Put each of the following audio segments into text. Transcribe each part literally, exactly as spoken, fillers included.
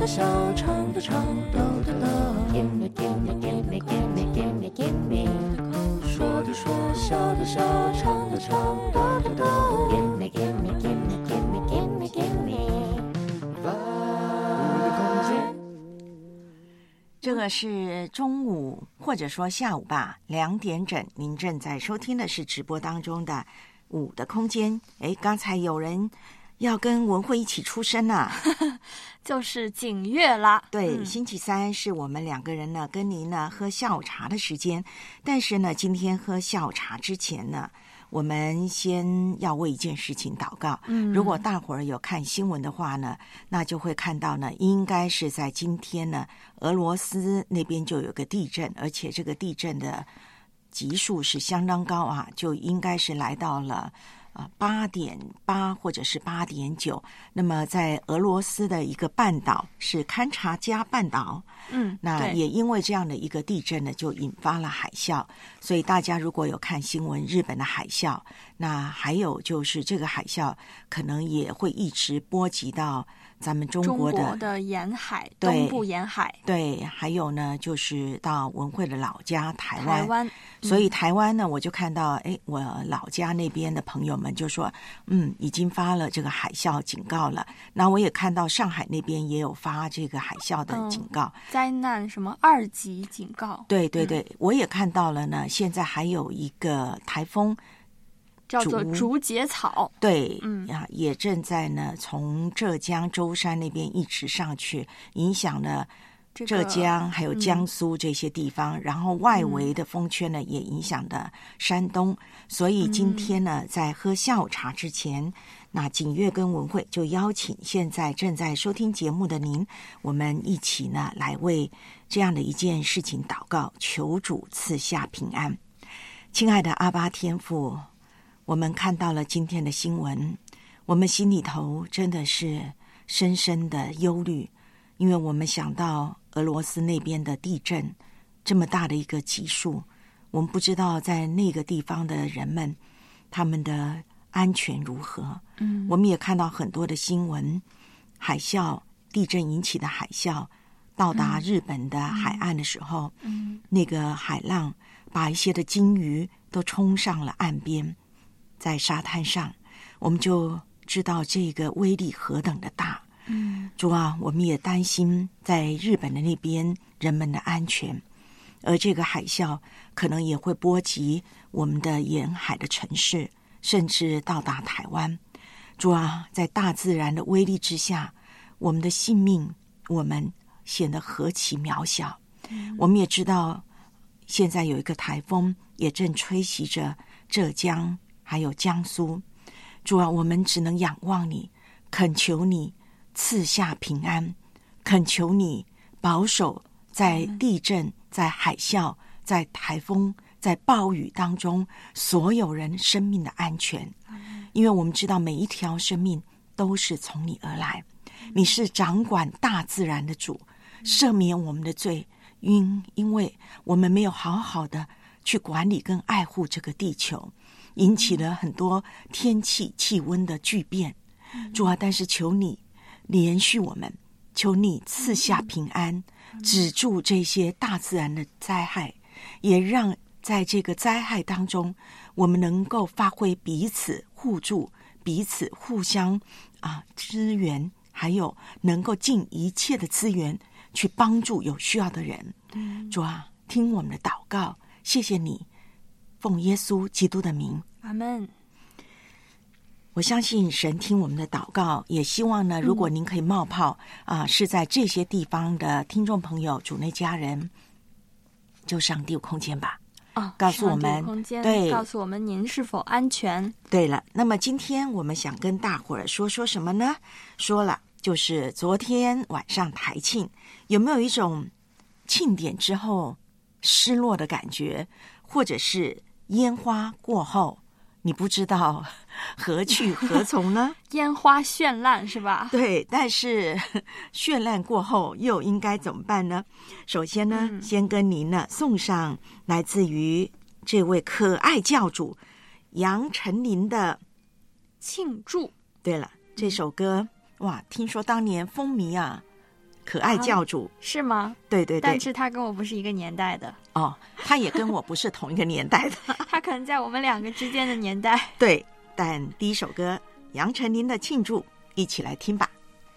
的笑，唱的唱，逗的逗。Gimme, gimme, gimme, gimme, gimme, gimme。说的说，笑的笑，唱的唱，逗的逗。Gimme, gimme, gimme, gimme, gimme, gimme。我的空间。 这个是中午或者说下午吧，两点整，您正在收听的是直播当中的舞的空间。诶，刚才有人要跟文慧一起出声啊， 就是景月啦。 对、 嗯， 星期三是我们两个人呢跟您呢喝下午茶的时间，但是呢今天喝下午茶之前呢，我们先要为一件事情祷告。 嗯， 如果大伙儿有看新闻的话呢，那就会看到呢，应该是在今天呢，俄罗斯那边就有个地震，而且这个地震的级数是相当高啊，就应该是来到了啊八点八或者是八点九。那么在俄罗斯的一个半岛是堪察加半岛， 嗯， 那对也因为这样的一个地震呢，就引发了海啸。所以大家如果有看新闻，日本的海啸，那还有就是这个海啸可能也会一直波及到咱们中中国的国的沿海， 对东部沿海， 对，还有呢就是到文慧的老家台湾。 台湾。 所以台湾呢，我就看到，哎，我老家那边的朋友们就说，嗯，已经发了这个海啸警告了。那我也看到上海那边也有发这个海啸的警告， 嗯、灾难什么二级警告。 对对对、嗯，我也看到了呢。现在还有一个台风叫做竹节草， 对， 嗯啊，也正在呢从浙江舟山那边一直上去，影响了浙江还有江苏这些地方、嗯、然后外围的风圈呢、嗯、也影响了山东。所以今天呢、嗯、在喝下午茶之前，那景月跟文慧就邀请现在正在收听节目的您，我们一起呢来为这样的一件事情祷告，求主赐下平安。亲爱的阿爸天父，我们看到了今天的新闻，我们心里头真的是深深的忧虑，因为我们想到俄罗斯那边的地震这么大的一个级数，我们不知道在那个地方的人们他们的安全如何。嗯，我们也看到很多的新闻，海啸，地震引起的海啸到达日本的海岸的时候，嗯，那个海浪把一些的鲸鱼都冲上了岸边，在沙滩上，我们就知道这个威力何等的大。嗯，主啊，我们也担心在日本的那边人们的安全，而这个海啸可能也会波及我们的沿海的城市，甚至到达台湾。主啊，在大自然的威力之下，我们的性命我们显得何其渺小。嗯，我们也知道现在有一个台风也正吹袭着浙江还有江苏。主啊，我们只能仰望你，恳求你赐下平安，恳求你保守在地震、在海啸、在台风、在暴雨当中所有人生命的安全。因为我们知道每一条生命都是从你而来，你是掌管大自然的主，赦免我们的罪，因因为我们没有好好的去管理跟爱护这个地球，引起了很多天气气温的巨变。主啊，但是求你连续我们，求你赐下平安，止住这些大自然的灾害，也让在这个灾害当中，我们能够发挥彼此互助、彼此互相啊支援，还有能够尽一切的资源去帮助有需要的人。嗯，主啊，听我们的祷告，谢谢你，奉耶稣基督的名， 阿们。 我相信神听我们的祷告，也希望呢，如果您可以冒泡啊、呃，是在这些地方的听众朋友、主内家人，就上第五空间吧。 哦， 告诉我们， 空间， 对， 告诉我们您是否安全。 对了，那么今天我们想跟大伙儿说说什么呢？说了，就是昨天晚上台庆，有没有一种庆典之后失落的感觉，或者是烟花过后你不知道何去何从呢？ 烟花绚烂是吧？ 对，但是绚烂过后又应该怎么办呢？首先呢、嗯、先跟您呢送上来自于这位可爱教主杨丞琳的庆祝。 对了，这首歌哇，听说当年风靡啊可爱教主、 啊、是吗？ 对对对， 但是他跟我不是一个年代的哦，他也跟我不是同一个年代的， 他可能在我们两个之间的年代。 对，但第一首歌杨丞琳的《庆祝》，一起来听吧。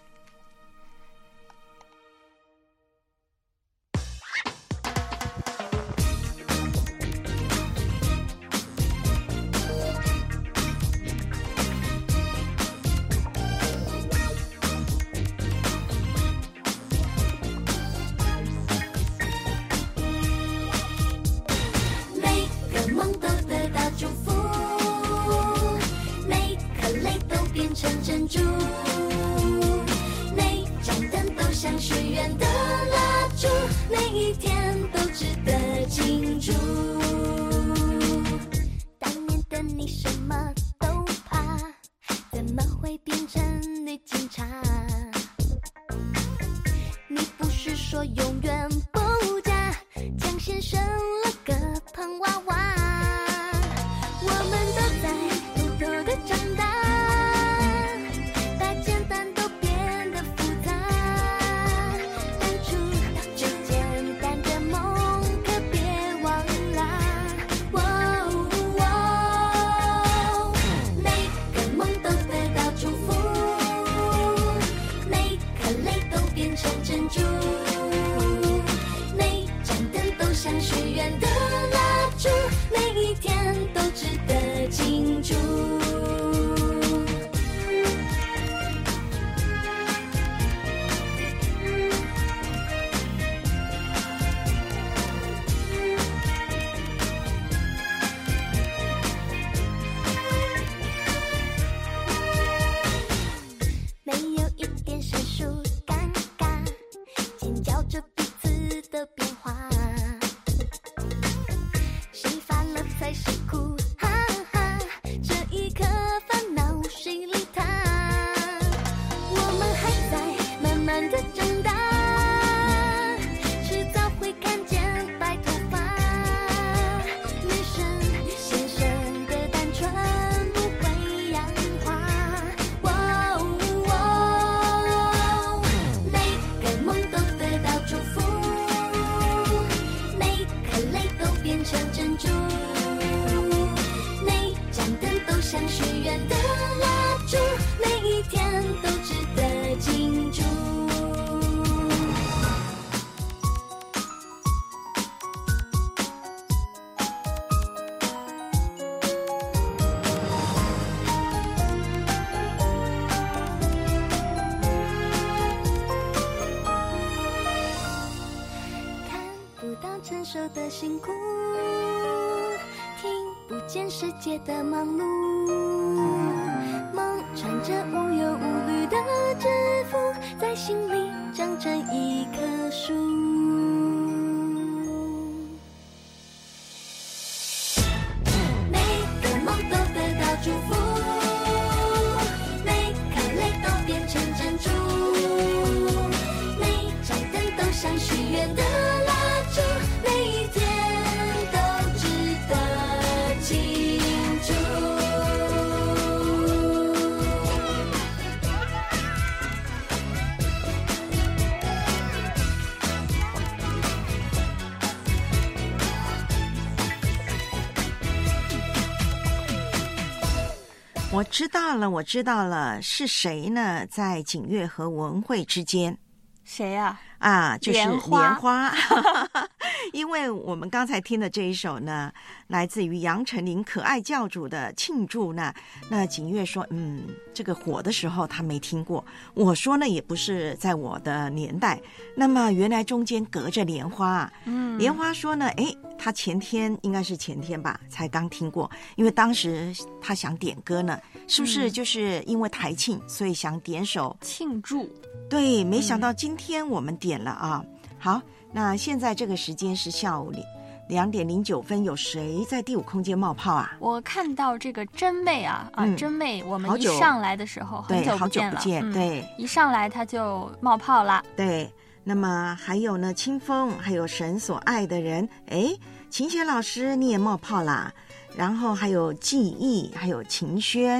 承受的辛苦，听不见世界的忙碌，梦穿着无忧无虑的制服，在心里长成一棵树。每个梦都得到祝福，每颗泪都变成珍珠，每盏灯都像许愿的蜡烛，每一天都值得庆祝。 我知道了，我知道了，是谁呢？在景岳和文慧之间。 谁呀、 啊？啊，就是莲花。 莲花因为我们刚才听的这一首呢，来自于杨丞琳可爱教主的庆祝呢。那景岳说，嗯，这个火的时候他没听过。我说呢，也不是在我的年代。那么原来中间隔着莲花啊。嗯，莲花说呢，哎，他前天应该是前天吧，才刚听过。因为当时他想点歌呢，是不是就是因为台庆，所以想点首庆祝？ 对，没想到今天我们点了啊。嗯、好，那现在这个时间是下午两点零九分，有谁在第五空间冒泡啊？ 我看到这个真妹啊啊，嗯、真妹，我们一上来的时候很久不见了，好久不见， 嗯、 对， 一上来他就冒泡了。 对，那么还有呢，清风，还有神所爱的人，哎，琴弦老师你也冒泡啦，然后还有记忆，还有秦轩。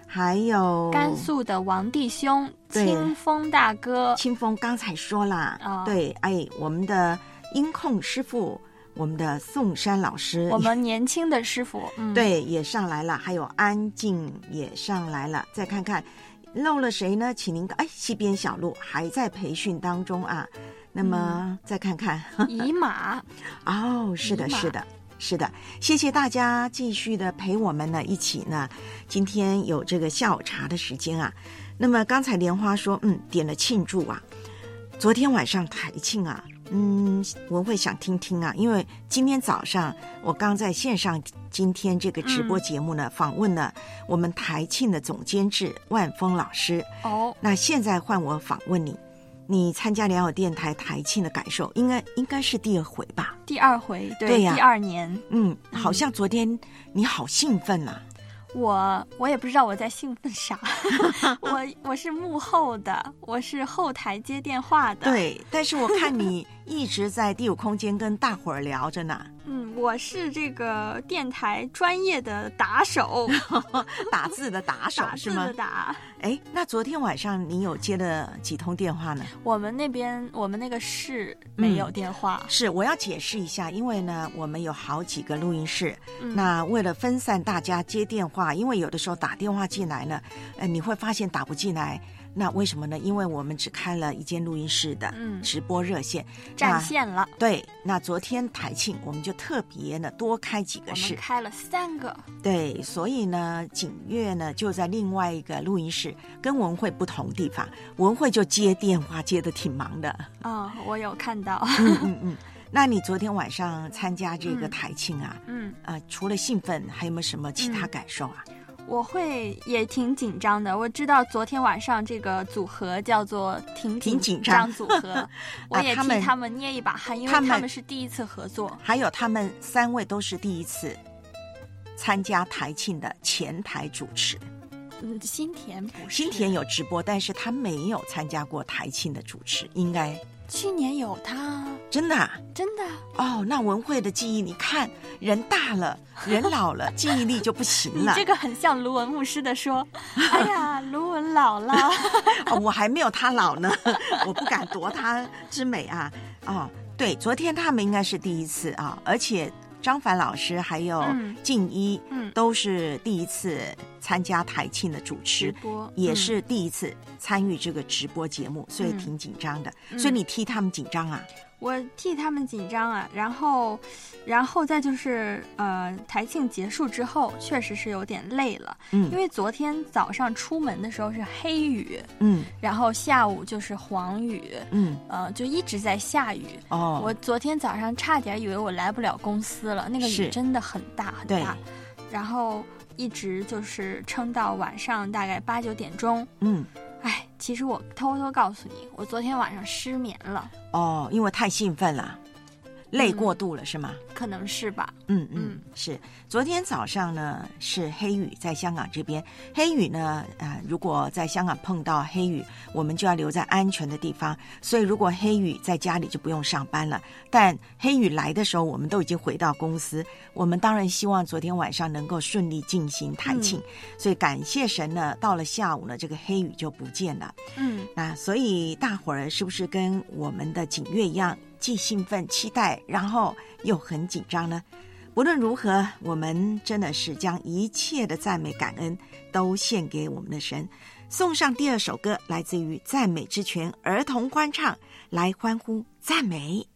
还有甘肃的王弟兄，清风大哥， 清风刚才说了，哦、对，哎，我们的音控师傅，我们的宋山老师， 我们年轻的师傅，嗯、 对，也上来了，还有安静也上来了，再看看漏了谁呢？请您哎，西边小路还在培训当中啊。那么、嗯、再看看乙马， 哦，是的，是的。是的，谢谢大家继续的陪我们呢，一起呢，今天有这个下午茶的时间啊。那么刚才莲花说，嗯，点了庆祝啊，昨天晚上台庆啊，嗯，文慧想听听啊，因为今天早上我刚在线上今天这个直播节目呢，嗯、访问了我们台庆的总监制万峰老师。 哦， 那现在换我访问你。你参加良友电台台庆的感受，应该应该是第二回吧？ 第二回，对， 对呀、 第二年。 嗯，好像昨天你好兴奋啊！ 我我也不知道我在兴奋啥，我我是幕后的，我是后台接电话的。 对，但是我看你一直在第五空间跟大伙儿聊着呢。 嗯，我是这个电台专业的打手， 打字的打手是吗？ 打字的打。 哎，那昨天晚上你有接了几通电话呢？ 我们那边我们那个室没有电话、 嗯。是，我要解释一下，因为呢，我们有好几个录音室，嗯、那为了分散大家接电话，因为有的时候打电话进来呢，呃，你会发现打不进来。那为什么呢？因为我们只开了一间录音室的直播热线， 嗯、占线了。 对，那昨天台庆我们就特别呢多开几个室， 我们开了三个。 对，所以呢，景月呢就在另外一个录音室，跟文慧不同地方，文慧就接电话接得挺忙的。 哦，我有看到。 嗯嗯嗯。那你昨天晚上参加这个台庆啊， 嗯， 呃，除了兴奋，还有没有什么其他感受啊？ 嗯我会也挺紧张的。我知道昨天晚上这个组合叫做挺挺紧张组合，我也替他们捏一把汗，因为他们是第一次合作， 还有他们三位都是第一次参加台庆的前台主持。 嗯，新田不是， 新田有直播，但是他没有参加过台庆的主持，应该。 去年有他， 真的、啊、 真的哦。那文慧的记忆，你看人大了，人老了，记忆力就不行了。 你这个很像卢文牧师的说，哎呀，卢文老了、 哦。我还没有他老呢，我不敢夺他之美啊。哦，对，昨天他们应该是第一次啊，而且张凡老师还有静一、嗯、都是第一次参加台庆的主持， 直播也是第一次参与这个直播节目，嗯、所以挺紧张的、嗯。所以你替他们紧张啊？ 我替他们紧张啊，然后，然后再就是呃，台庆结束之后，确实是有点累了， 嗯， 因为昨天早上出门的时候是黑雨， 嗯， 然后下午就是黄雨， 嗯， 呃，就一直在下雨。 哦， 我昨天早上差点以为我来不了公司了，那个雨真的很大很大，然后一直就是撑到晚上大概八九点钟， 嗯。 哎，其实我偷偷告诉你，我昨天晚上失眠了。 哦，因为太兴奋了，累过度了、嗯、是吗？ 可能是吧。 嗯嗯，是。昨天早上呢是黑雨，在香港这边，黑雨呢，呃，如果在香港碰到黑雨，我们就要留在安全的地方。所以如果黑雨在家里就不用上班了。但黑雨来的时候，我们都已经回到公司。我们当然希望昨天晚上能够顺利进行台庆、嗯，所以感谢神呢，到了下午呢，这个黑雨就不见了。 嗯， 那所以大伙儿是不是跟我们的景月一样，既兴奋期待，然后又很紧张呢？无论如何，我们真的是将一切的赞美感恩都献给我们的神。送上第二首歌，来自于赞美之泉儿童欢唱，来欢呼赞美。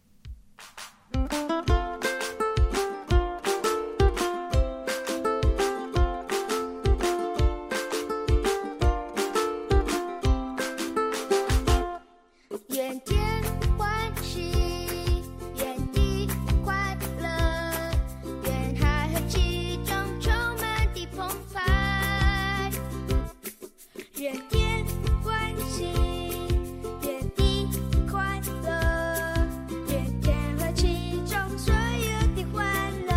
愿天欢喜，愿地快乐，愿海和其中充满的澎湃。愿天欢喜，愿地快乐，愿天和其中所有的欢乐。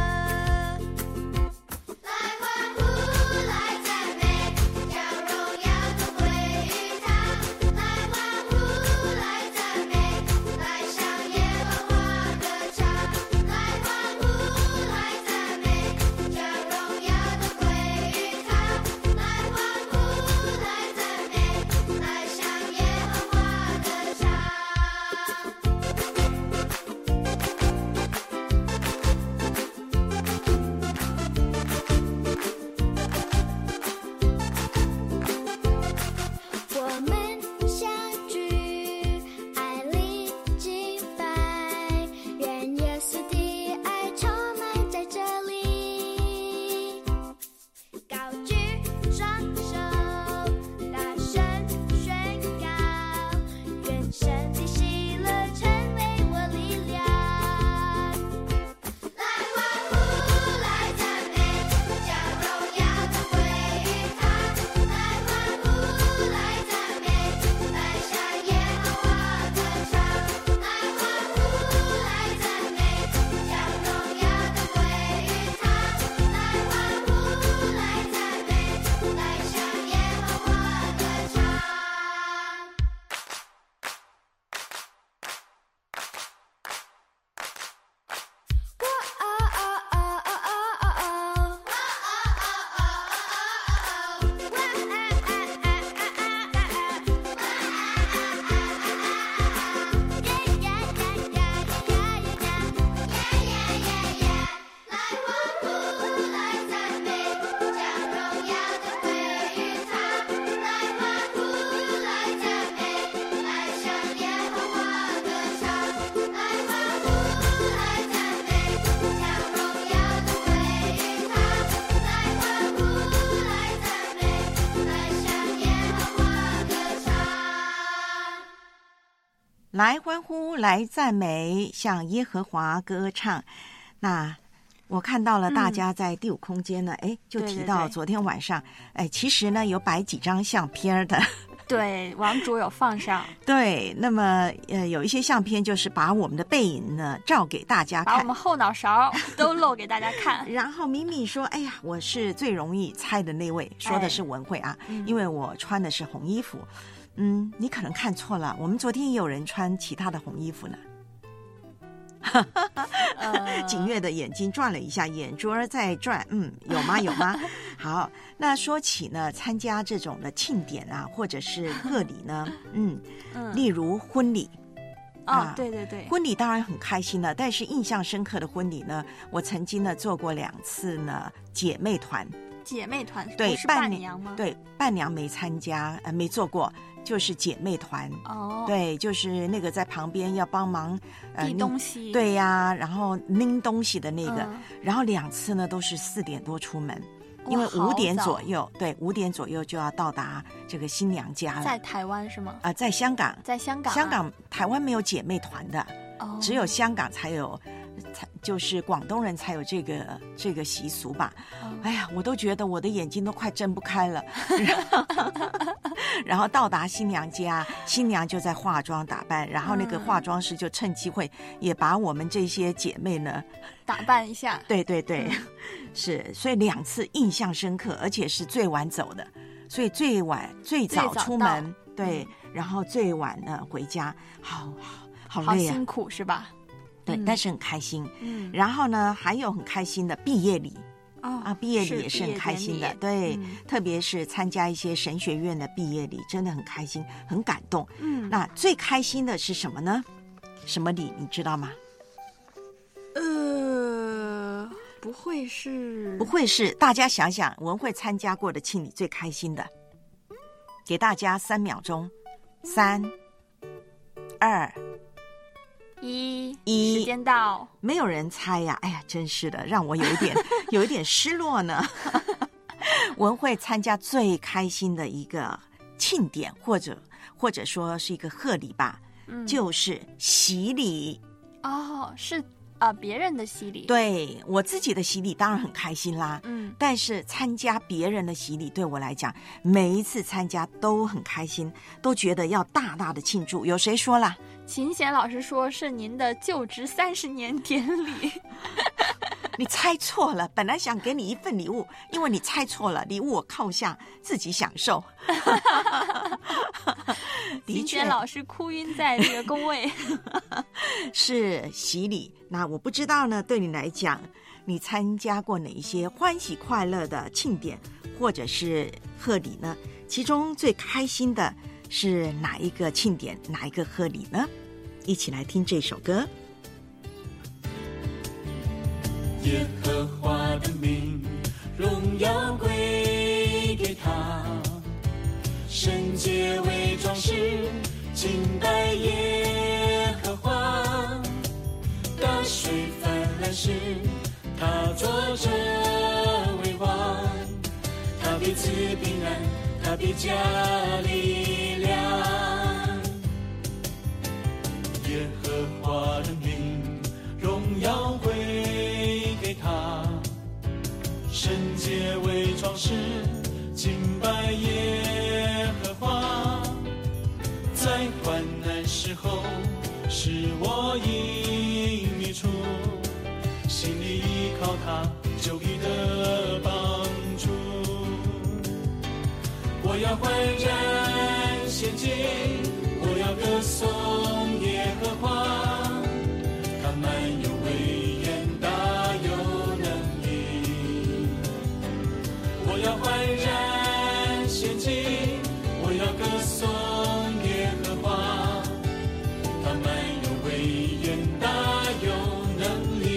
来欢呼，来赞美，将荣耀都归于他。来欢呼，来赞美，来向耶和华歌唱。来欢呼，来赞美，将荣耀都归于他。来欢呼， 来欢呼，来赞美，向耶和华歌唱。那我看到了大家在第五空间呢，哎、嗯，就提到昨天晚上，哎，其实呢有摆几张相片的。 对，网主有放上。 对，那么呃，有一些相片就是把我们的背影呢照给大家看， 把我们后脑勺都露给大家看。 然后敏敏说：“哎呀，我是最容易猜的那位，说的是文慧啊，哎、因为我穿的是红衣服。嗯，你可能看错了，我们昨天也有人穿其他的红衣服呢。”呃、景月的眼睛转了一下，眼珠儿在转，嗯，有吗？有吗？好，那说起呢，参加这种的庆典啊，或者是贺礼呢，嗯，嗯例如婚礼。 啊、哦，对对对， 婚礼当然很开心了，但是印象深刻的婚礼呢，我曾经呢做过两次呢姐妹团。 姐妹团对， 是伴娘吗？ 对，伴娘没参加，呃，没做过。就是姐妹团哦， 对，就是那个在旁边要帮忙呃递东西， 对呀、啊，然后拎东西的那个， 嗯、 然后两次呢都是四点多出门，因为五点左右，对，五点左右就要到达这个新娘家了。 在台湾是吗？ 啊、呃，在香港， 在香港、啊， 香港、台湾没有姐妹团的， 哦， 只有香港才有。就是广东人才有这个这个习俗吧、哦、哎呀我都觉得我的眼睛都快睁不开了然后到达新娘家，新娘就在化妆打扮，然后那个化妆师就趁机会也把我们这些姐妹呢打扮一下， 对对对、嗯、是，所以两次印象深刻，而且是最晚走的，所以最晚最早出门，对、嗯、然后最晚呢回家，好好好累啊， 好辛苦是吧？ 对、 嗯， 但是很开心。 嗯， 然后呢，还有很开心的毕业礼。 哦啊，毕业礼也是很开心的，对、 嗯， 特别是参加一些神学院的毕业礼，真的很开心，很感动。 嗯， 那最开心的是什么呢？什么礼你知道吗？ 呃，不会是， 不会是，大家想想，文慧参加过的庆礼最开心的，给大家三秒钟，三、二。 一一时间到， 没有人猜呀！哎呀，真是的，让我有一点有一点失落呢。文慧参加最开心的一个庆典，或者或者说是一个贺礼吧，嗯、就是洗礼。 哦，是啊、呃，别人的洗礼。 对，我自己的洗礼当然很开心啦， 嗯， 但是参加别人的洗礼对我来讲，每一次参加都很开心，都觉得要大大的庆祝。有谁说啦？ 秦贤老师说是您的就职三十年典礼。 你猜错了，本来想给你一份礼物，因为你猜错了，礼物我靠下自己享受。 秦贤老师哭晕在这个工位。 是洗礼，那我不知道呢，对你来讲，你参加过哪一些欢喜快乐的庆典或者是贺礼呢？其中最开心的是哪一个庆典，哪一个贺礼呢？一起来听这首歌。 耶和华的名，荣耀归给他，圣洁为装饰，敬拜耶和华。大水泛滥时，他坐着为王，他必赐平安，他必加力量。耶和华的名，荣耀归给他，圣洁为装饰，敬拜耶和华。在患难时候，使我因你处，心里依靠他，就必得帮助。我要焕然仙境，我要歌颂耶和华，他满有威严，大有能力。我要焕然仙境，我要歌颂耶和华，他满有威严，大有能力。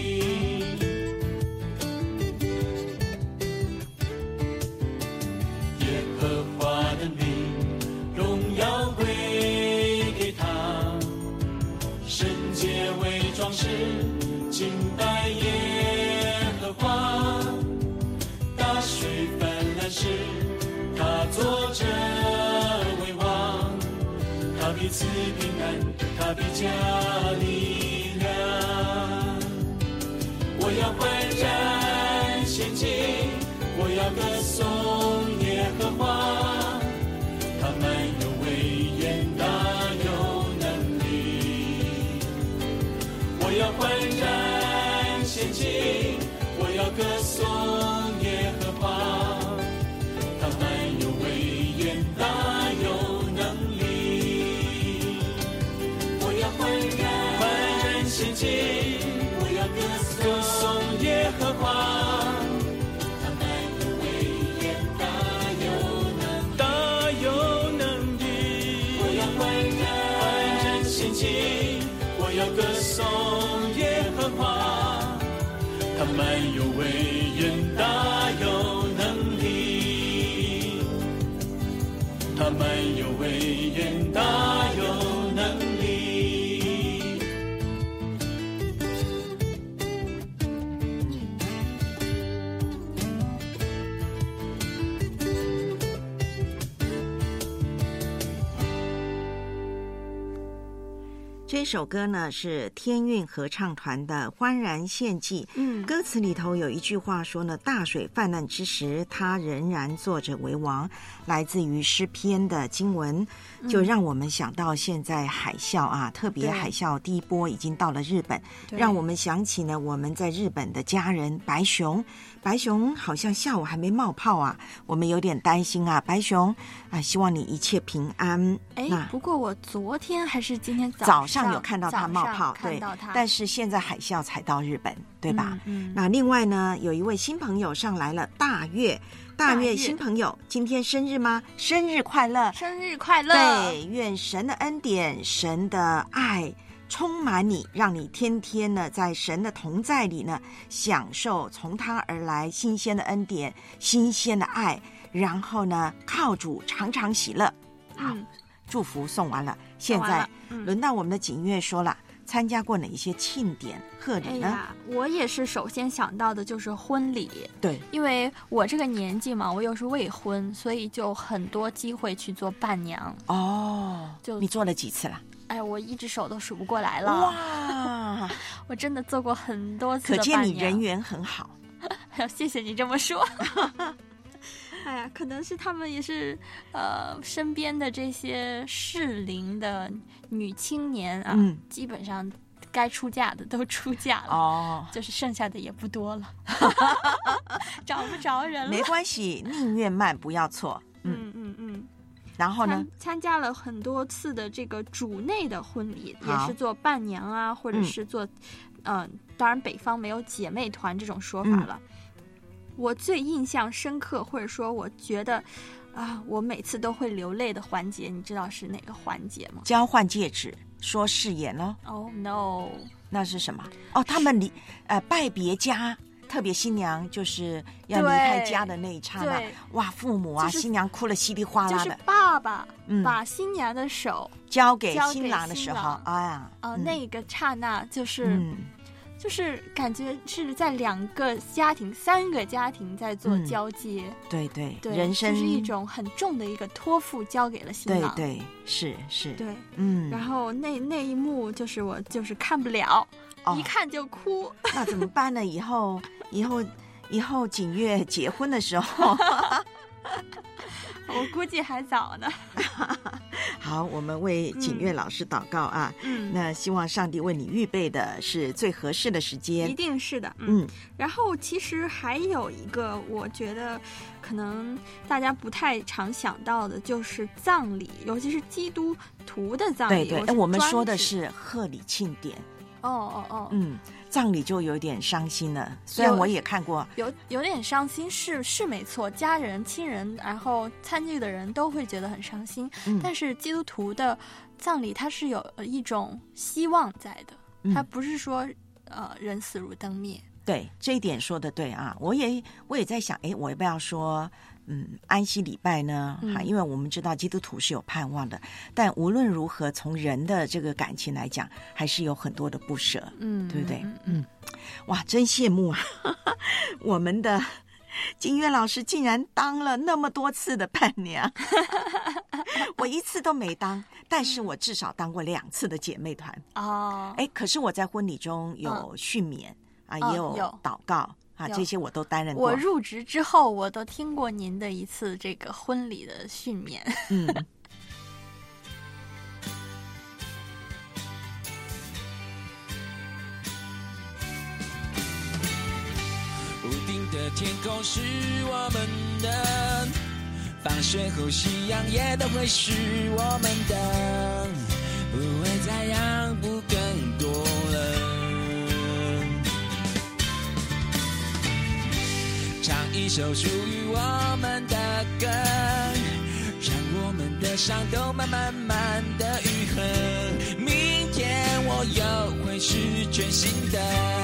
耶和华的名，荣耀归给他，圣洁为装饰，敬拜耶和华。大水泛滥时，他坐着为王，他必赐平安， 比加利亚。我要欢然献祭，我要歌颂耶和华，他们有威严大有能力。我要欢然献祭，我要歌颂耶和华，他们有威严大有能力。我要欢然欢然献祭，我要歌颂耶和华，他们有威严大有能大有能力。我要欢然欢然献祭，我要歌颂耶和华，他们有威严大有能力，他们有威严大有能力。 这首歌呢是天韵合唱团的《欢然献祭》。嗯，歌词里头有一句话说呢：“大水泛滥之时，他仍然坐着为王。”来自于诗篇的经文，就让我们想到现在海啸啊，嗯、特别海啸第一波已经到了日本，让我们想起呢我们在日本的家人白熊。白熊好像下午还没冒泡啊，我们有点担心啊，白熊啊，希望你一切平安。 哎，不过我昨天还是今天早上早上有看到它冒泡，对， 它但是现在海啸才到日本，对吧？ 嗯嗯、 那另外呢，有一位新朋友上来了，大月。大月新朋友，今天生日吗？生日快乐！ 生日快乐！ 对，愿神的恩典、神的爱充满你，让你天天呢在神的同在里呢，享受从他而来新鲜的恩典、新鲜的爱，然后呢靠主常常喜乐。好，嗯、祝福送完了，现在轮到我们的景月说了。参加过哪一些庆典贺礼呢？ 哎呀，我也是首先想到的就是婚礼。 对， 因为我这个年纪嘛，我又是未婚，所以就很多机会去做伴娘。 哦，就你做了几次了？ 哎，我一只手都数不过来了。 哇， 我真的做过很多次的伴娘，可见你人缘很好。 谢谢你这么说。哎呀，可能是他们也是呃身边的这些适龄的女青年啊，嗯、基本上该出嫁的都出嫁了，哦，就是剩下的也不多了，找不着人了。 没关系，宁愿慢不要错。 嗯嗯嗯。 然后呢？ 参, 参加了很多次的这个主内的婚礼，也是做伴娘啊，或者是做，嗯、呃，当然北方没有姐妹团这种说法了。嗯，我最印象深刻，或者说我觉得啊，我每次都会流泪的环节，你知道是哪个环节吗？ 交换戒指，说誓言哦。 Oh no， 那是什么？哦，他们离呃拜别家，特别新娘就是要离开家的那一刹那，哇，父母啊，就是、新娘哭了稀里哗啦的。 就是爸爸把新娘的手、 嗯、交给新郎的时候，哎呀， 啊、呃嗯，那个刹那就是。嗯，就是感觉是在两个家庭、三个家庭在做交接， 嗯、对对对， 人生就是一种很重的一个托付交给了新郎， 对对是是， 对， 嗯。 然后那那一幕就是我就是看不了，哦、一看就哭。 那怎么办呢？以后以后以后景月结婚的时候， 我估计还早呢。 好，我们为景月老师祷告啊！嗯，那希望上帝为你预备的是最合适的时间， 一定是的。嗯，嗯然后其实还有一个，我觉得可能大家不太常想到的，就是葬礼，尤其是基督徒的葬礼。 对对，我们说的是贺礼庆典。 哦哦哦， 嗯。葬礼就有点伤心了，虽然我也看过， 有有点伤心，是是没错，家人、亲人，然后参与的人都会觉得很伤心。嗯、但是基督徒的葬礼，它是有一种希望在的，嗯、它不是说呃人死如灯灭。 对，这一点说的对啊，我也我也在想，哎，我要不要说？嗯，安息礼拜呢，哈、嗯，因为我们知道基督徒是有盼望的，但无论如何，从人的这个感情来讲，还是有很多的不舍，嗯，对不对？嗯，嗯哇，真羡慕啊！我们的景月老师竟然当了那么多次的伴娘，我一次都没当， 但是我至少当过两次的姐妹团哦。 哎，可是我在婚礼中有训勉、嗯、啊，也有祷告啊，这些我都担任过。 我入职之后，我都听过您的一次这个婚礼的训勉。 嗯。 屋顶的天空是我们的，放学后夕阳也都会是我们的，不会再让步更多了。唱一首属于我们的歌，让我们的伤都慢慢慢的愈合，明天我又会是全新的。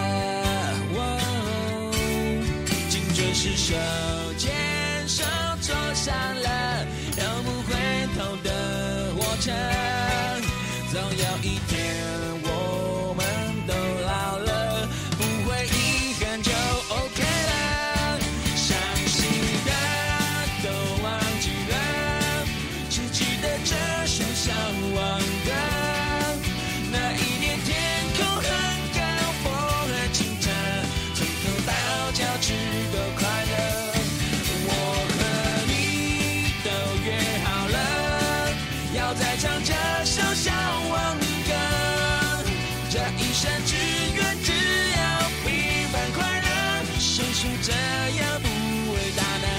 是手牵手走上了永不回头的火车，总有一天我们都老了，不会遗憾就 OK 了，伤心的都忘记了，只记得这首向往的，那一年天空很高，风很清澈，从头到脚趾都快乐，我和你都约好了，要再唱这首向往歌，这一生只愿只要平凡快乐，谁说这样不伟大呢？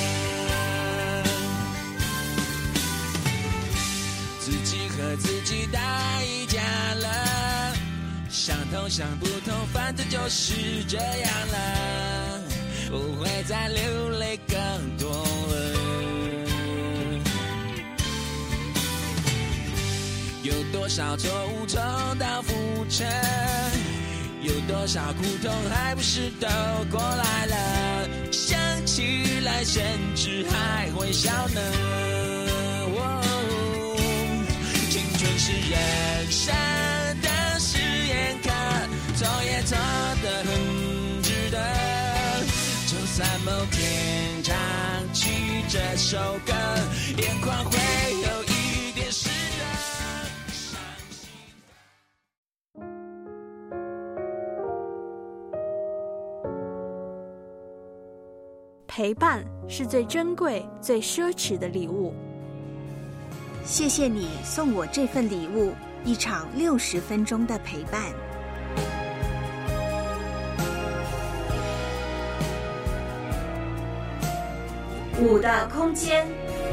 自己和自己打一架了，想通想不通，反正就是这样了，不会再流泪更多了。有多少错误重蹈覆辙，有多少苦痛还不是都过来了，想起来甚至还会笑呢、哦、青春是人生的实验课，错也错得很值得，就算某天唱起这首歌，眼眶会有一点湿热。 陪伴是最珍贵、最奢侈的礼物。 谢谢你送我这份礼物，一场六十分钟的陪伴。 五的空间。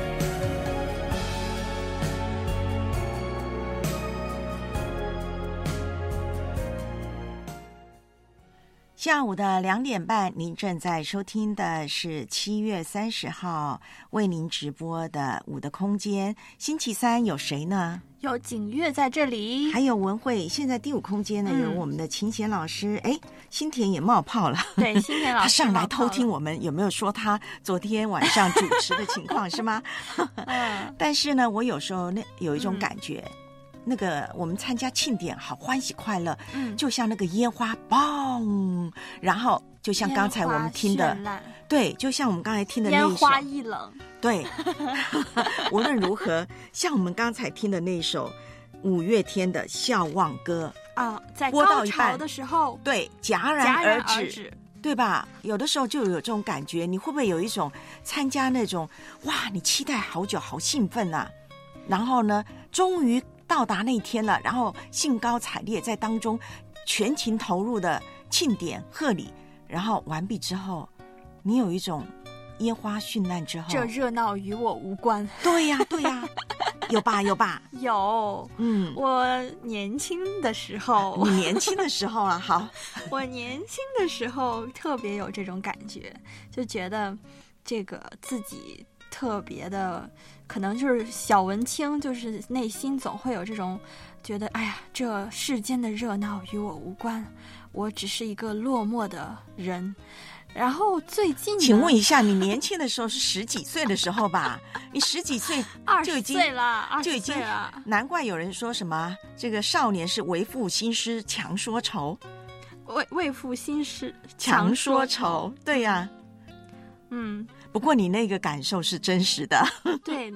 下午的两点半，您正在收听的是七月三十号为您直播的五的空间。星期三有谁呢？ 有景月在这里， 还有文慧。现在第五空间呢，嗯、有我们的琴弦老师。哎，新田也冒泡了。 对，新田老师他上来偷听我们有没有说他昨天晚上主持的情况是吗？嗯。但是呢，我有时候那有一种感觉。嗯，那个我们参加庆典好欢喜快乐，嗯，就像那个烟花嘣，然后就像刚才我们听的，对，就像我们刚才听的那一首烟花易冷， 对。无论如何，像我们刚才听的那一首五月天的《笑忘歌》 啊，在高潮的时候， 对，戛然而止，而止对吧？有的时候就有这种感觉，你会不会有一种参加那种哇，你期待好久，好兴奋啊，然后呢，终于到达那一天了，然后兴高采烈在当中全情投入的庆典贺礼，然后完毕之后，你有一种烟花绚烂之后， 这热闹与我无关。 对呀、啊，对呀、啊，有吧，有吧， 有。嗯，我年轻的时候， 你年轻的时候啊，好， 我年轻的时候特别有这种感觉，就觉得这个自己特别的。可能就是小文青，就是内心总会有这种觉得，哎呀，这世间的热闹与我无关，我只是一个落寞的人。然后最近， 请问一下，你年轻的时候是十几岁的时候吧？你十几岁就已经二十岁了， 就已经了。 难怪有人说什么这个少年是为赋新诗强说愁， 为为赋新诗强说愁，对呀、啊， 嗯。 不过你那个感受是真实的。 对，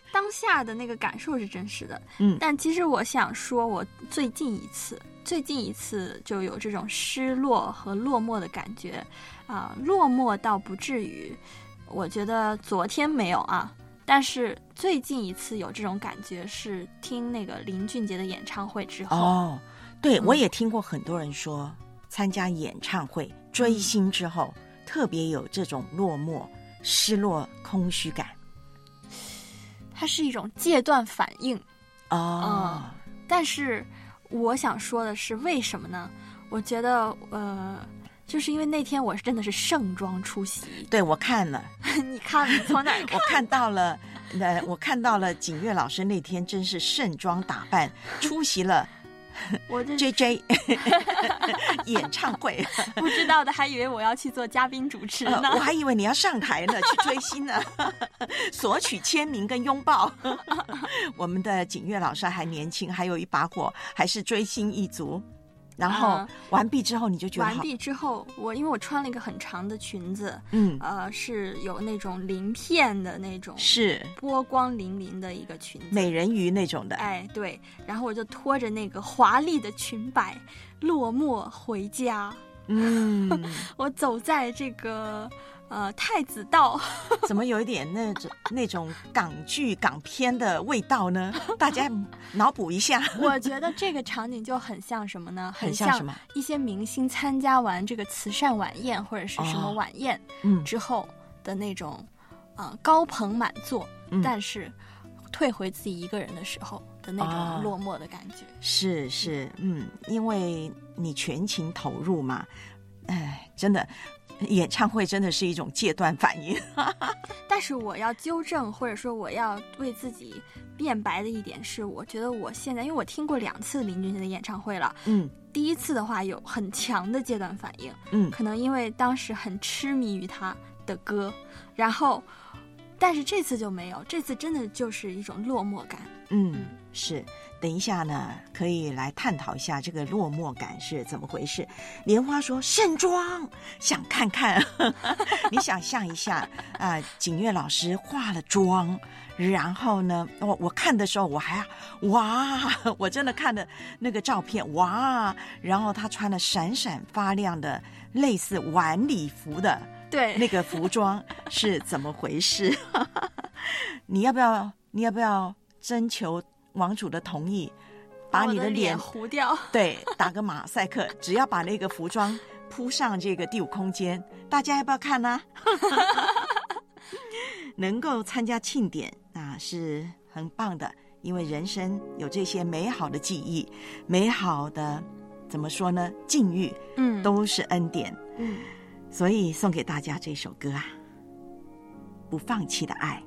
当下的那个感受是真实的。 嗯， 但其实我想说，我最近一次，最近一次就有这种失落和落寞的感觉啊、呃，落寞倒不至于，我觉得昨天没有啊。但是最近一次有这种感觉是听那个林俊杰的演唱会之后。 哦，对、 嗯、 我也听过很多人说，参加演唱会追星之后、嗯、特别有这种落寞、失落、空虚感。 它是一种戒断反应哦、 嗯，但是我想说的是为什么呢？我觉得呃就是因为那天我真的是盛装出席。 对，我看了。 你看你从哪儿看？ 我看到了，呃，我看到了景岳老师那天真是盛装打扮出席了我这 J J 演唱会。 不知道的还以为我要去做嘉宾主持呢、 呃、我还以为你要上台呢去追星呢索取签名跟拥抱我们的景岳老师还年轻，还有一把火，还是追星一族。然后完毕之后你就觉得好、 完毕之后我因为我穿了一个很长的裙子， 嗯， 呃，是有那种鳞片的那种， 是波光粼粼的一个裙子， 美人鱼那种的。 哎，对，然后我就拖着那个华丽的裙摆落寞回家。 嗯我走在这个呃太子道怎么有一点那种那种港剧港片的味道呢？大家脑补一下。 我觉得这个场景就很像什么呢？ 很像什么？ 一些明星参加完这个慈善晚宴或者是什么晚宴、哦、嗯之后的那种啊、呃、高朋满座、嗯、但是退回自己一个人的时候的那种落寞的感觉。 哦、是是嗯，因为你全情投入嘛，哎，真的演唱会真的是一种戒断反应。 但是我要纠正或者说我要为自己辩白的一点是，我觉得我现在因为我听过两次林俊杰的演唱会了， 嗯， 第一次的话有很强的戒断反应， 嗯， 可能因为当时很痴迷于他的歌，然后但是这次就没有，这次真的就是一种落寞感。 嗯，是。等一下呢，可以来探讨一下这个落寞感是怎么回事。莲花说盛装，想看看。你想象一下啊、呃，景岳老师化了妆，然后呢，我我看的时候我还哇，我真的看的那个照片哇，然后他穿了闪闪发亮的类似晚礼服的对那个服装是怎么回事？你要不要？你要不要征求王主的同意，把你的脸糊掉？对， 打个马赛克，只要把那个服装铺上这个第五空间，大家要不要看呢、啊？能够参加庆典啊，是很棒的，因为人生有这些美好的记忆，美好的怎么说呢？境遇， 嗯， 都是恩典， 嗯， 所以送给大家这首歌啊，不放弃的爱。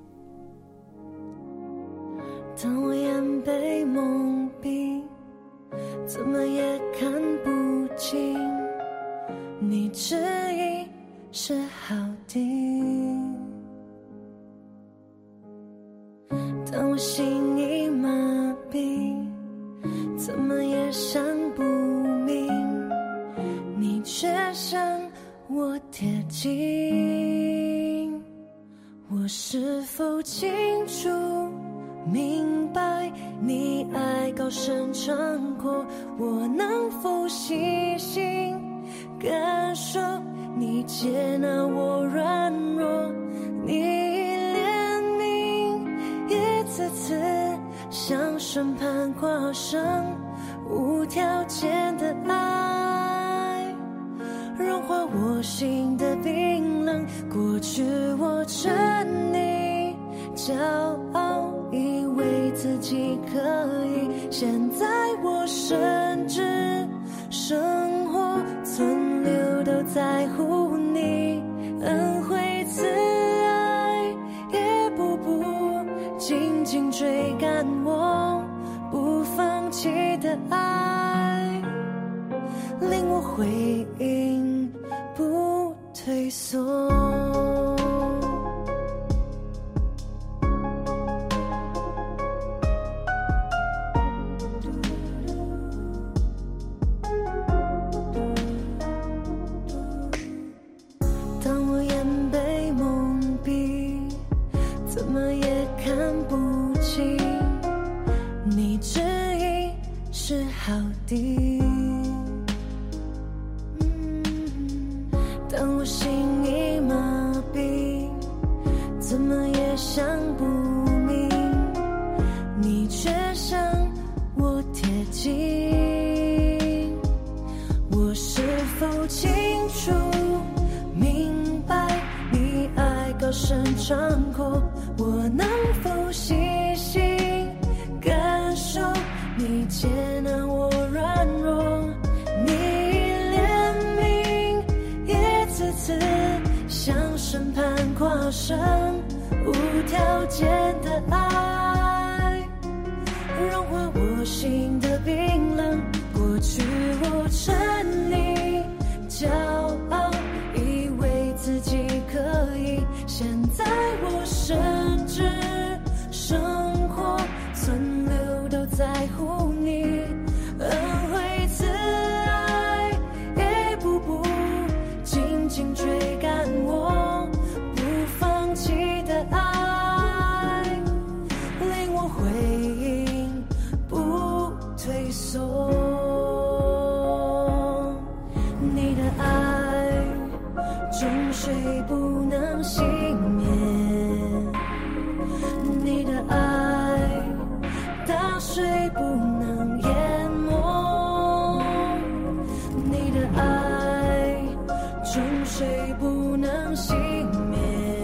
当我眼被蒙蔽，怎么也看不清你旨意是好的。当我心已麻痹，怎么也想不明你却向我贴近。我是否清楚明白你爱高深长阔，我能否细心感受你接纳我软弱，你怜悯一次次像审判跨上无条件的爱，融化我心的冰冷。过去我称你骄傲，以为自己可以，现在我甚至生活存留都在乎你，恩惠慈爱一步步紧紧追赶我不放弃的爱，令我回应不退缩。当我眼被蒙蔽，怎么也看不好的。当我心已麻痹，怎么也想不明，你却向我贴近。我是否清楚明白你爱高深长阔？我能否细心感受你接纳我软弱？你怜悯一次次向审判跨生，无条件的爱融化我心的冰冷。过去我沉溺骄傲，以为自己可以，现在我甚至生活存留都在乎你。恩惠慈爱一步步紧紧追赶我，不放弃的爱令我回应不退缩。你的爱终水不能熄灭，你的爱大水不能淹没，你的爱终水不能熄灭，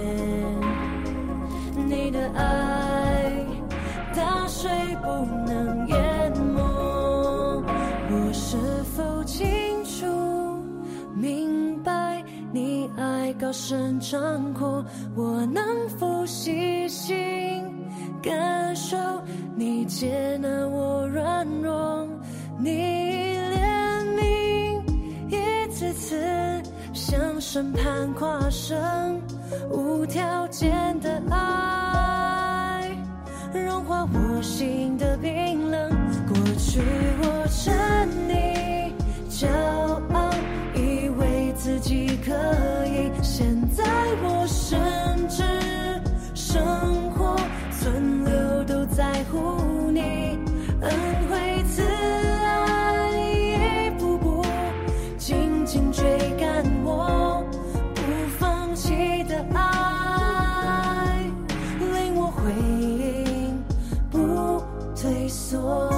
你的爱大水不能淹没。我是否清楚明白你爱高深长阔？我能否细心感受你接纳我软弱？你怜悯一次次向审判跨生，无条件的爱融化我心的冰冷。过去我沉溺骄傲，以为自己可以，现在我甚至生活存留都在乎你。恩惠慈爱一步步紧紧追赶我，不放弃的爱令我回应不退缩。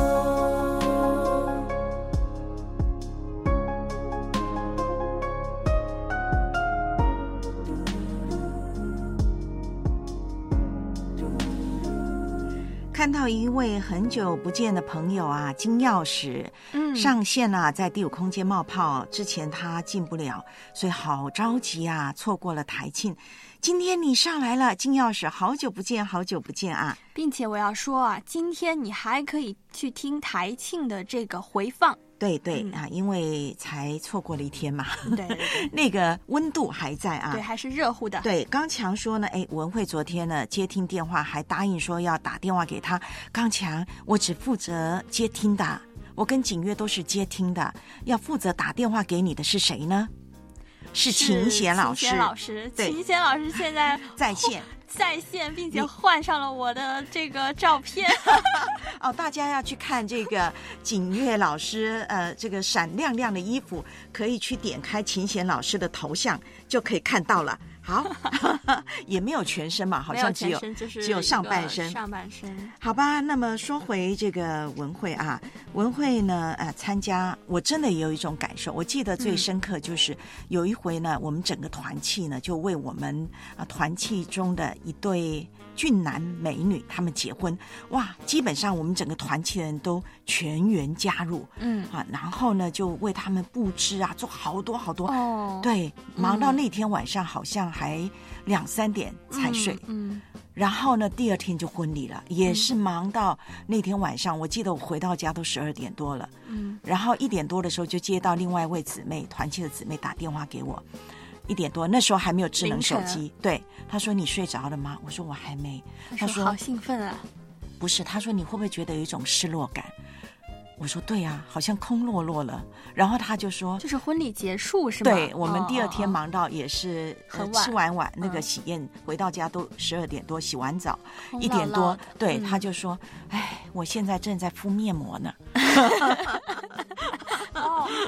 看到一位很久不见的朋友啊，金钥匙，嗯，上线啊，在第五空间冒泡，之前他进不了，所以好着急啊，错过了台庆。今天你上来了，金钥匙，好久不见，好久不见啊！ 并且我要说啊，今天你还可以去听台庆的这个回放。 对对、嗯、啊，因为才错过了一天嘛， 对对对， 那个温度还在啊， 对，还是热乎的。 对，刚强说呢，哎，文慧昨天呢接听电话，还答应说要打电话给他。刚强，我只负责接听的，我跟景月都是接听的，要负责打电话给你的是谁呢？是秦贤老师。 秦贤老师，秦贤老师现在在线。 在线，并且换上了我的这个照片哦，大家要去看这个景月老师呃这个闪亮亮的衣服，可以去点开秦贤老师的头像就可以看到了。好也没有全身嘛，好像只有就是只有上半身上半身。 好吧，那么说回这个文慧啊，文慧呢呃参加，我真的也有一种感受，我记得最深刻就是有一回呢、嗯、我们整个团契呢就为我们啊团契中的一对俊男美女他们结婚，哇，基本上我们整个团契的人都全员加入，嗯啊，然后呢就为他们布置啊，做好多好多哦，对，忙到那天晚上好像还两三点才睡，嗯，嗯然后呢第二天就婚礼了，也是忙到那天晚上，我记得我回到家都十二点多了，嗯，然后一点多的时候就接到另外一位姊妹团契的姊妹打电话给我。一点多，那时候还没有智能手机。对，他说你睡着了吗？我说我还没。 他说好兴奋啊！ 不是，他说你会不会觉得有一种失落感？我说对啊，好像空落落了。然后他就说， 就是婚礼结束是吗？ 对，我们第二天忙到也是、 哦呃、 吃完晚那个喜宴、嗯、回到家都十二点多，洗完澡一点多，对、嗯，他就说，哎，我现在正在敷面膜呢。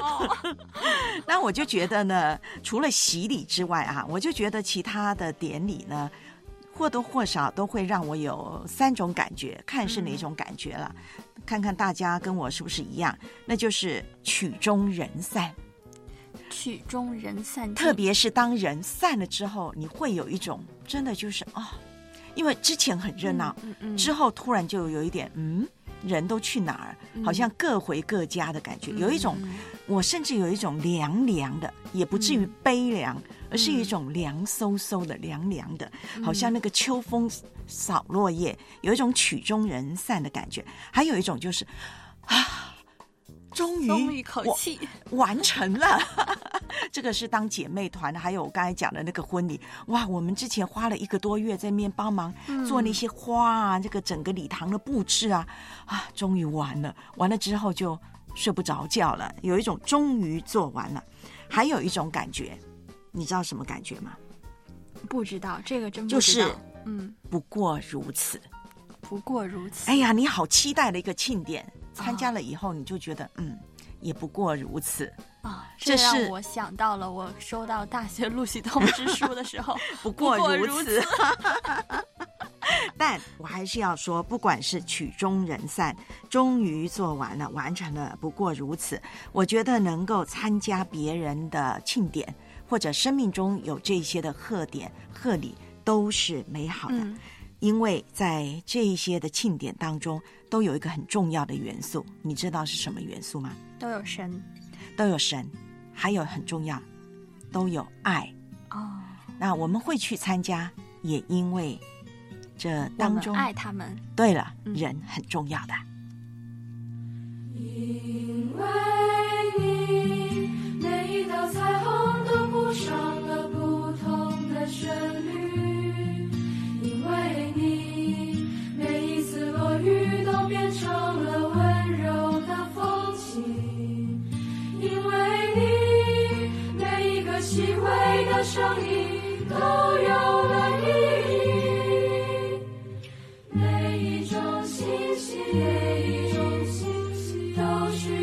那我就觉得呢，除了洗礼之外啊，我就觉得其他的典礼呢，或多或少都会让我有三种感觉，看是哪种感觉了，嗯、看看大家跟我是不是一样，那就是曲终人散。 曲终人散， 特别是当人散了之后，你会有一种真的就是啊、哦，因为之前很热闹、嗯嗯嗯，之后突然就有一点嗯，人都去哪儿、嗯，好像各回各家的感觉，嗯、有一种，我甚至有一种凉凉的，也不至于悲凉，嗯、而是一种凉飕飕的、凉凉的，嗯、好像那个秋风扫落叶，有一种曲终人散的感觉。还有一种就是啊。终于松一口气完成了这个是当姐妹团，还有我刚才讲的那个婚礼，哇，我们之前花了一个多月在那边帮忙做那些花啊、嗯、这个整个礼堂的布置啊啊，终于完了，完了之后就睡不着觉了，有一种终于做完了。还有一种感觉，你知道什么感觉吗？ 不知道，这个真不知道。就是嗯，不过如此， 不过如此。 哎呀，你好期待的一个庆典，参加了以后你就觉得、哦、嗯，也不过如此啊。这让我想到了我收到大学录取通知书的时候不过如此但我还是要说，不管是曲终人散，终于做完了，完成了，不过如此，我觉得能够参加别人的庆典，或者生命中有这些的贺典贺礼，都是美好的、嗯，因为在这一些的庆典当中都有一个很重要的元素，你知道是什么元素吗？ 都有神， 都有神，还有很重要，都有爱哦。 那我们会去参加，也因为这当中我们爱他们。 对了、嗯、人很重要的。 因为你每一道彩虹都谱上了不同的旋律，因为你每一次落雨都变成了温柔的风景，因为你每一个细微的声音都有了意义，每一种信息，每一种信息都需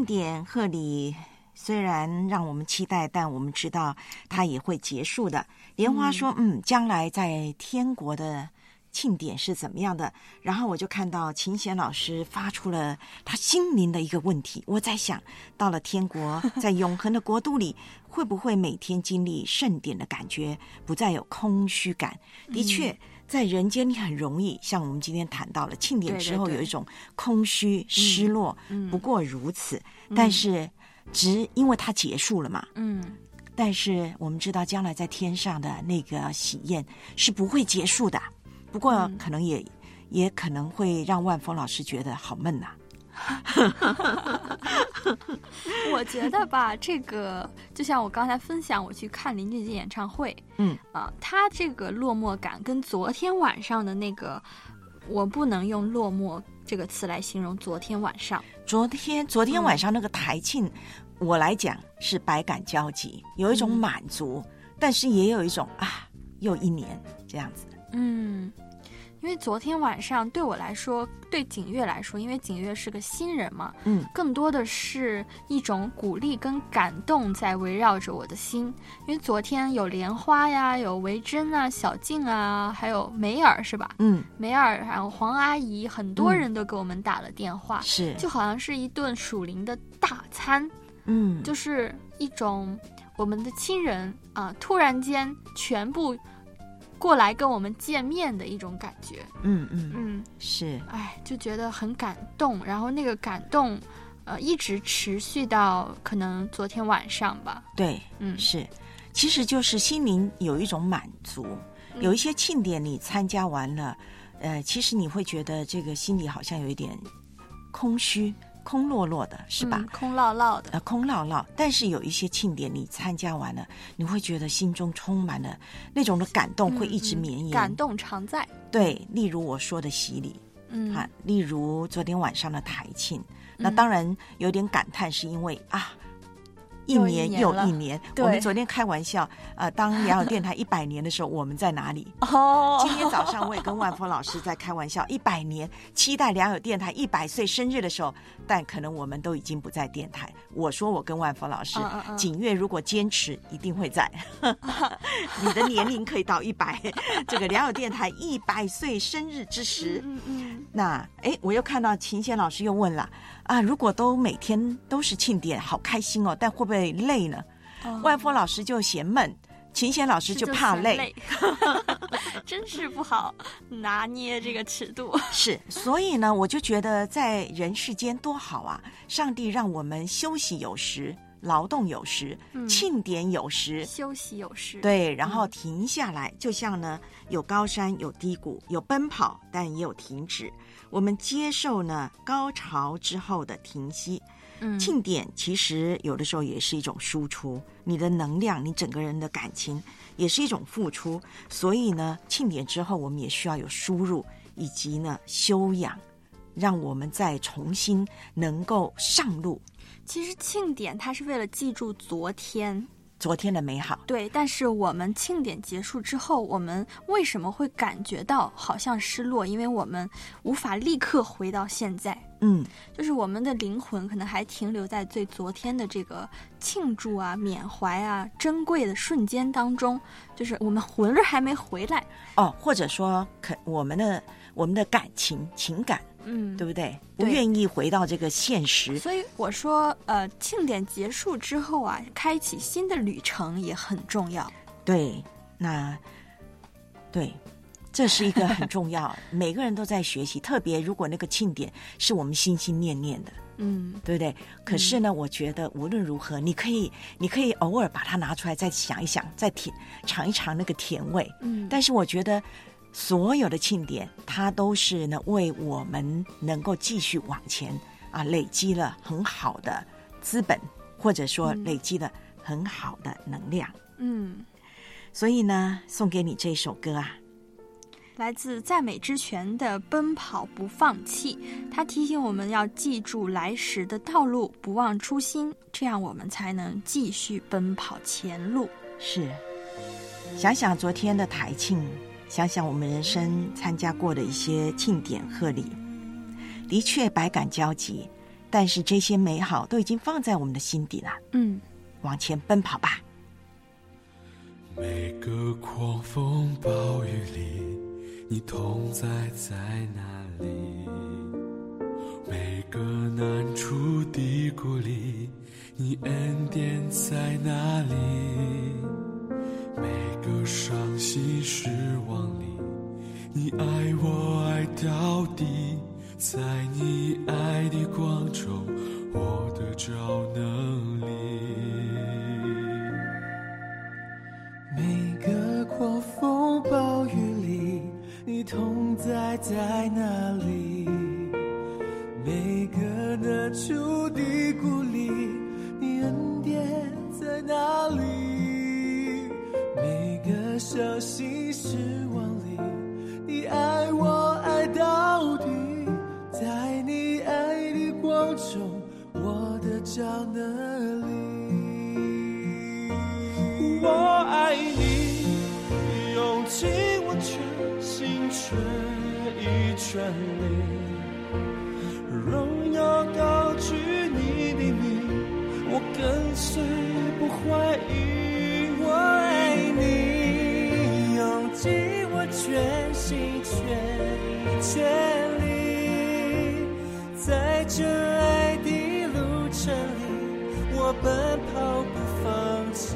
庆典贺礼虽然让我们期待，但我们知道它也会结束的。莲花说嗯将来在天国的庆典是怎么样的，然后我就看到琴弦老师发出了他心灵的一个问题。我在想，到了天国，在永恒的国度里，会不会每天经历盛典的感觉，不再有空虚感？的确、嗯、在人间你很容易像我们今天谈到了庆典之后有一种空虚对对对失落、嗯、不过如此、嗯、但是只因为它结束了嘛，嗯，但是我们知道将来在天上的那个喜宴是不会结束的，不过可能也、嗯、也可能会让万峰老师觉得好闷呐、啊。 我觉得吧，这个就像我刚才分享，我去看林俊杰演唱会，嗯啊、呃，他这个落寞感跟昨天晚上的那个，我不能用落寞这个词来形容昨天晚上。昨天昨天晚上那个台庆、嗯，我来讲是百感交集，有一种满足，嗯、但是也有一种啊，又一年这样子。嗯， 因为昨天晚上对我来说，对景月来说，因为景月是个新人嘛，嗯，更多的是一种鼓励跟感动在围绕着我的心。因为昨天有莲花呀，有维珍啊，小静啊，还有梅尔是吧？嗯，梅尔还有黄阿姨，很多人都给我们打了电话，嗯、是，就好像是一顿属灵的大餐，嗯，就是一种我们的亲人啊，突然间全部过来跟我们见面的一种感觉。 嗯嗯嗯，是， 哎，就觉得很感动，然后那个感动呃一直持续到可能昨天晚上吧。 对，嗯，是，其实就是心灵有一种满足、嗯、有一些庆典你参加完了，呃其实你会觉得这个心里好像有一点空虚空落落的，是吧、 嗯、空落落的、 呃、空落落，但是有一些庆典你参加完了，你会觉得心中充满了那种的感动，会一直绵延、嗯嗯、 感动常在。 对，例如我说的洗礼，嗯、啊，例如昨天晚上的台庆、嗯、那当然有点感叹，是因为啊一年又一年，我们昨天开玩笑，呃，当良友电台一百年的时候，我们在哪里？哦，今天早上我也跟万峰老师在开玩笑，一百年，期待良友电台一百岁生日的时候，但可能我们都已经不在电台。我说我跟万峰老师，嗯嗯、景月如果坚持，一定会在。你的年龄可以到一百，这个良友电台一百岁生日之时，嗯嗯，那哎，我又看到琴弦老师又问了。啊，如果都每天都是庆典，好开心哦，但会不会累呢？哦、万峰老师就嫌闷，琴弦老师就怕累，累真是不好拿捏这个尺度。 是，所以呢，我就觉得在人世间多好啊！上帝让我们休息有时，劳动有时，嗯、庆典有时， 休息有时。 对，然后停下来，嗯、就像呢，有高山，有低谷，有奔跑，但也有停止。我们接受呢高潮之后的停息，嗯，庆典其实有的时候也是一种输出，你的能量，你整个人的感情也是一种付出，所以呢，庆典之后我们也需要有输入，以及呢修养，让我们再重新能够上路。 其实庆典它是为了记住昨天。 昨天的美好， 对，但是我们庆典结束之后，我们为什么会感觉到好像失落？因为我们无法立刻回到现在，嗯，就是我们的灵魂可能还停留在最昨天的这个庆祝啊、缅怀啊、珍贵的瞬间当中，就是我们魂儿还没回来哦，或者说，可我们的我们的感情情感。嗯，对不对？不愿意回到这个现实， 所以我说，呃，庆典结束之后啊，开启新的旅程也很重要。 对，那对，这是一个很重要，每个人都在学习，特别如果那个庆典是我们心心念念的，嗯，对不对？可是呢，嗯、我觉得无论如何，你可以，你可以偶尔把它拿出来，再想一想，再甜尝一尝那个甜味。嗯，但是我觉得。所有的庆典，它都是呢为我们能够继续往前啊，累积了很好的资本，或者说累积了很好的能量。嗯，所以呢，送给你这首歌啊， 来自赞美之泉的《奔跑不放弃》，它提醒我们要记住来时的道路，不忘初心，这样我们才能继续奔跑前路。 是，想想昨天的台庆。想想我们人生参加过的一些庆典贺礼，的确百感交集， 但是这些美好都已经放在我们的心底了。 嗯， 往前奔跑吧。 每个狂风暴雨里，你同在在哪里？每个难处低谷里，你恩典在哪里？每个伤心失望里，你爱我爱到底，在你爱的光中，我得着能力。 每个狂风暴雨里，你同在在哪里？每个难处的鼓励，你恩典在哪里？每个伤心失望里，你爱我爱到底，在你爱的光中，我得着能力。我爱你，用尽我全心全意全力，荣耀高举你的名，我跟随不怀疑。我爱你，用尽我全心全意全力，在这爱的路程里，我奔跑不放弃。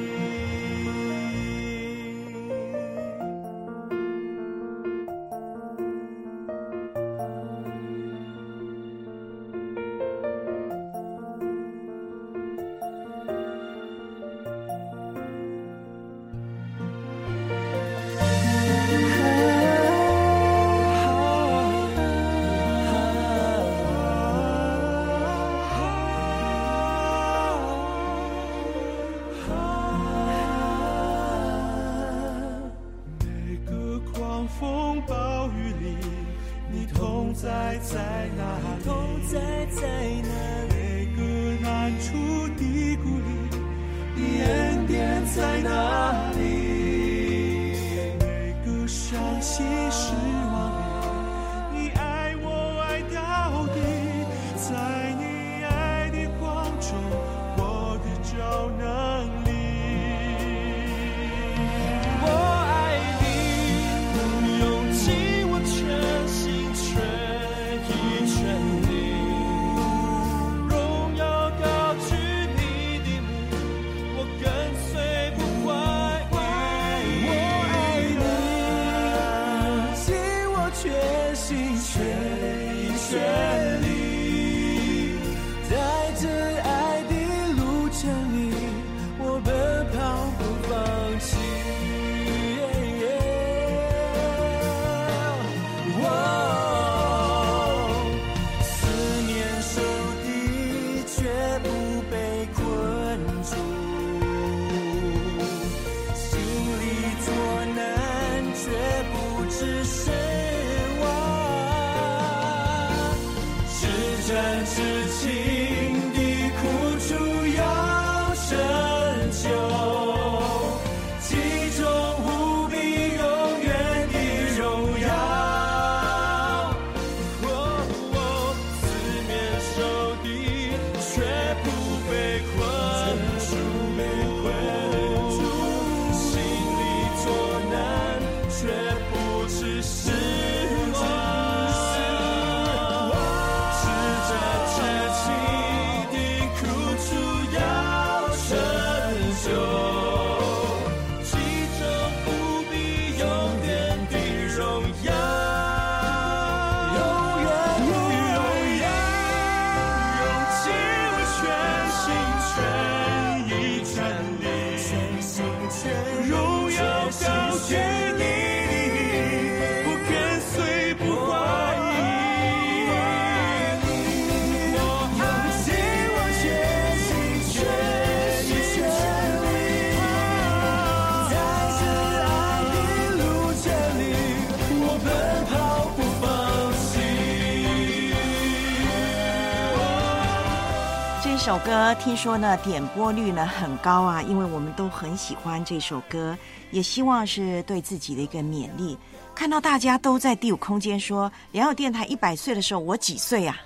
这首歌听说呢点播率呢很高啊，因为我们都很喜欢这首歌，也希望是对自己的一个勉励。看到大家都在第五空间说良友电台一百岁的时候，我几岁啊？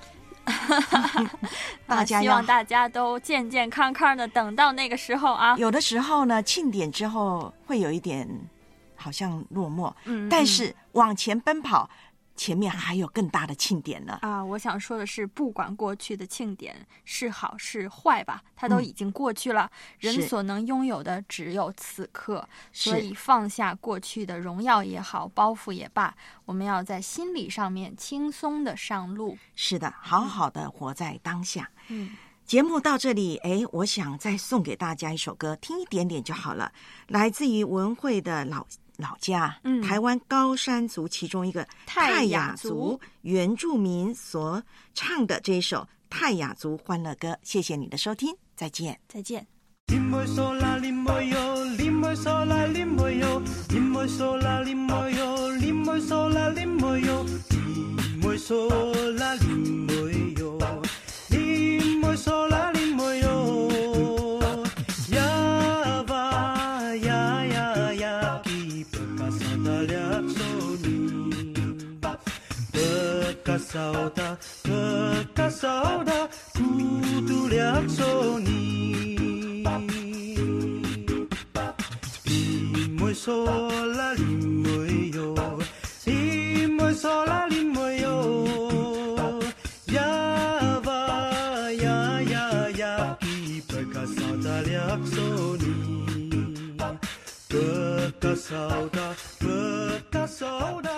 大家要、 啊、希望大家都健健康康的等到那个时候啊。 有的时候呢，庆典之后会有一点好像落寞， 嗯， 但是往前奔跑，前面还有更大的庆典呢。 啊，我想说的是，不管过去的庆典是好是坏吧，它都已经过去了。嗯、人所能拥有的只有此刻，所以放下过去的荣耀也好，包袱也罢，我们要在心理上面轻松的上路。 是的，好好的活在当下。 嗯。 节目到这里，哎，我想再送给大家一首歌，听一点点就好了。来自于文慧的老老家，嗯，台湾高山族其中一个泰雅族原住民所唱的这一首泰雅族欢乐歌。谢谢你的收听，再见， 再见。 sola limoyo ya va ya ya ya ki pekasada liak soni pekasauda pekasauda kudu liak soni limoy sola limoyo limoy sola limoyo Soni, bekasauda, bekasauda.